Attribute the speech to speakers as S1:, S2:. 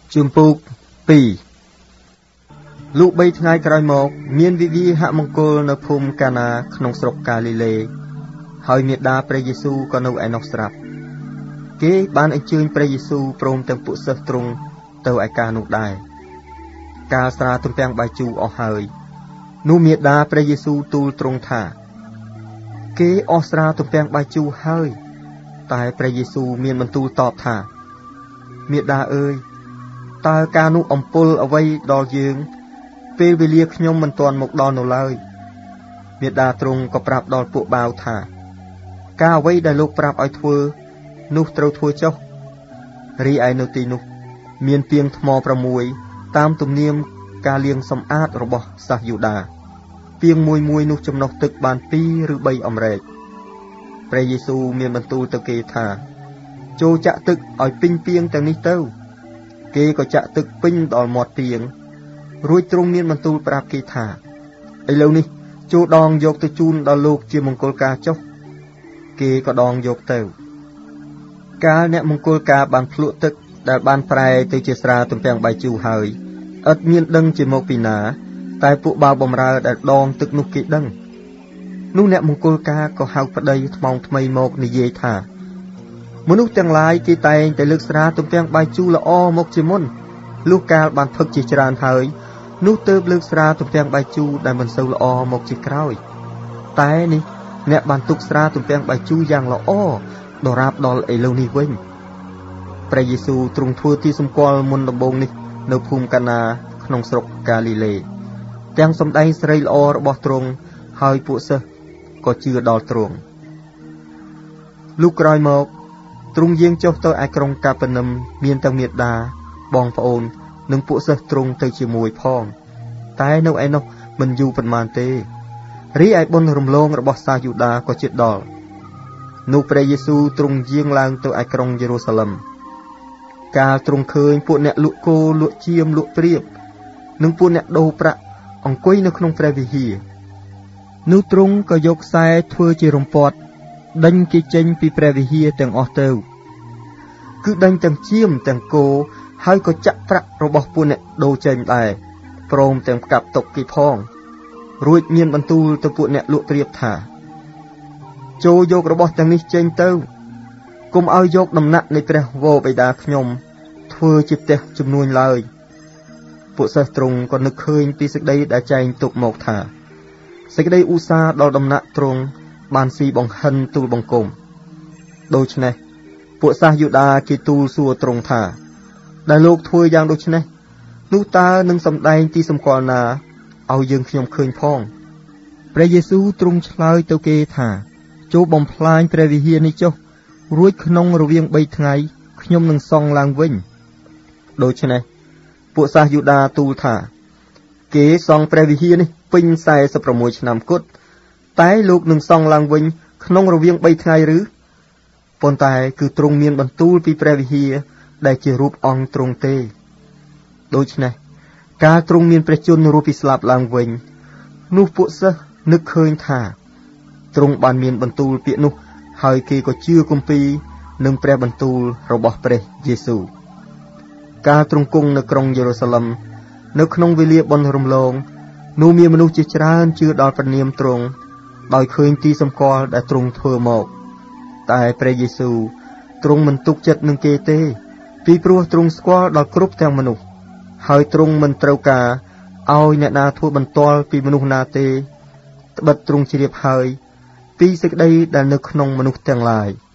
S1: ជំពូក2លោក3ថ្ងៃក្រោយមកមានវិវាហមង្គលនៅភូមិកាណាក្នុងស្រុកកាលីលេហើយមាតាព្រះយេស៊ូវក៏នៅឯនោះស្រាប់គេបានអញ្ជើញព្រះយេស៊ូវព្រមទាំងពួកសិស្សទ្រង់ទៅឯការនោះដែរកាលស្រាទំពាំងបាយជូរអស់ហើយនោះមាតាព្រះយេស៊ូវទូលទ្រង់ថាគេអស់ស្រាទំពាំងបាយជូរហើយតែព្រះយេស៊ូវមានបន្ទូលតបថាមាតាអើយតើការនោះអំពុលអ្វីដល់យើងពេលវេលាខ្ញុំមិនទាន់មកដល់នៅឡើយមាតាទ្រង់ក៏ប្រាប់ដល់ពួកបាវថាការអ្វីដែលលោកប្រាប់ឲ្យធ្វើនោះត្រូវធ្វើចុះរីឯនៅទីនោះមានពាងថ្ម6តាមទំនៀមការលាងសម្អាតរបស់សាសយូដាពាងមួយនោះចំណុះទឹកបាន2ឬ3អម្រែកព្រះយេស៊ូវមានបន្ទូលទៅគេថាចូលចាក់ទឹកឲ្យពេញពាងទាំងនេះទៅគេក៏ចាក់ទឹកពេញដល់មាត់ពាងរួចទ្រង់មានបន្ទូលប្រាប់គេថាឥឡូវនេះចូលដងយកទៅជូនដល់លោកជាមង្គលការចុះគេក៏ដងយកទៅកាលអ្នកមង្គលការបានភ្លក់ទឹកដែលបានប្រែទៅជាស្រាទំពាំងបាយជូរហើយឥតមានដឹងជាមកពីណាតែពួកបាវបំរើដែលដងទឹកនោះគេដឹងនោះអ្នកមង្គលការក៏ហៅប្តីថ្មងថ្មីមកនិយាយថាមនុស្សទាំងឡាយគេតែងតែលើកស្រាទំពាំងបាយជូរល្អមកជាមុនលុះកាលបានផឹកជាច្រើនហើយនោះទើបលើកស្រាទំពាំងបាយជូរដែលមិនសូវល្អមកជាក្រោយតែនេះអ្នកបានទុកស្រាទំពាំងបាយជូរយ៉ាងល្អដរាបដល់ឥឡូវនេះវិញព្រះយេស៊ូវទ្រង់ធ្វើទីសម្គាល់មុនដំបូងនេះនៅភូមិកាណាក្នុងស្រុកកាលីលេទាំងសម្ដែងស្រីល្អរបស់ទ្រង់ហើយពួកសិស្សក៏ជឿដល់ទ្រង់លុះក្រោយមកទ្រង់យាងចុះទៅឯក្រុងកាប៉ឺនឹមមានទាំងមាតាបងប្អូននិងពួកសិស្សទ្រង់ទៅជាមួយផងតែនៅឯនោះមិនយូរប៉ុន្មានទេរីឯបុណ្យរំលងរបស់សាសយូដាក៏ជិតដល់នោះព្រះយេស៊ូវទ្រង់យាងឡើងទៅឯក្រុងយេរូសាឡិមកាលទ្រង់ឃើញពួកអ្នកលក់គោលក់ចៀមលក់ព្រាបនិងពួកអ្នកដូរប្រាក់អង្គុយនៅក្នុងព្រះវិហារនោះទ្រង់ក៏យកខ្សែធ្វើជារំពាត់ដេញគេចេញពីព្រះវិហារទាំងអស់ទៅគឺដេញទាំងចៀមទាំងគោហើយក៏ចាក់ប្រាក់របស់ពួកអ្នកដូរចេញដែរព្រមទាំងផ្កាប់ទុកគេផងរួចមានបន្ទូលទៅពួកអ្នកលក់ព្រាបថាចូលយករបស់ទាំងនេះចេញទៅកុំឲ្យយកដំណាក់នៃព្រះវរបិតាខ្ញុំធ្វើជាផ្ទះជំនួញឡើយពួកសិស្សទ្រង់ក៏នឹកឃើញពីសេចក្តីដែលចែងទុកមកថាសេចក្តីឧស្សាហ៍ដល់ដំណាក់ទ្រង់បានស៊ីបង្ហិនទូលបង្គំដូច្នេះពួកសាសយូដាគេទូលសួរទ្រង់ថាដែលលោកធ្វើយ៉ាងដូច្នេះនោះតើនឹងសម្ដែងទីសម្គាល់ណាឲ្យយើងខ្ញុំឃើញផងព្រះយេស៊ូវទ្រង់ឆ្លើយទៅគេថាចូលបំផ្លាញព្រះវិហារនេះចុះរួចក្នុងរវាង3ថ្ងៃខ្ញុំនឹងសង់ឡើងវិញដូច្នេះពួកសាសយូដាទូលថាគេសង់ព្រះវិហារនេះពេញ46ឆ្នាំគត់តែលោកនឹងសង់ឡើងវិញក្នុងរវាង3ថ្ងៃឬប៉ុន្តែគឺទ្រង់មានបន្ទូលពីព្រះវិហារដែលជារូបអង្គទ្រង់ទេដូច្នេះកាលទ្រង់មានព្រះជន្មរស់ពីស្លាប់ឡើងវិញនោះពួកសិស្សនឹកឃើញថាទ្រង់បានមានបន្ទូលពាក្យនោះហើយគេក៏ជឿគម្ពីរនិងព្រះបន្ទូលរបស់ព្រះយេស៊ូវកាលទ្រង់គង់នៅក្រុងយេរូសាឡិមនៅក្នុងវេលាបុណ្យរំលងនោះមានមនុស្សជាច្រើនជឿដល់ព្រះនាមទ្រង់ដោយឃើញទីសម្គាល់ដែលទ្រង់ធ្វើមកតែព្រះយេស៊ូវទ្រង់មិនទុកចិត្តនឹងគេទេពីព្រោះទ្រង់ស្គាល់ដល់គ្រប់ទាំងមនុស្សហើយទ្រង់មិនត្រូវការឲ្យអ្នកណាធ្វើបន្ទាល់ពីមនុស្សណាទេត្បិតទ្រង់ជ្រាបហើយពីសេចក្តីដែលនៅក្នុងមនុស្សទាំងឡាយ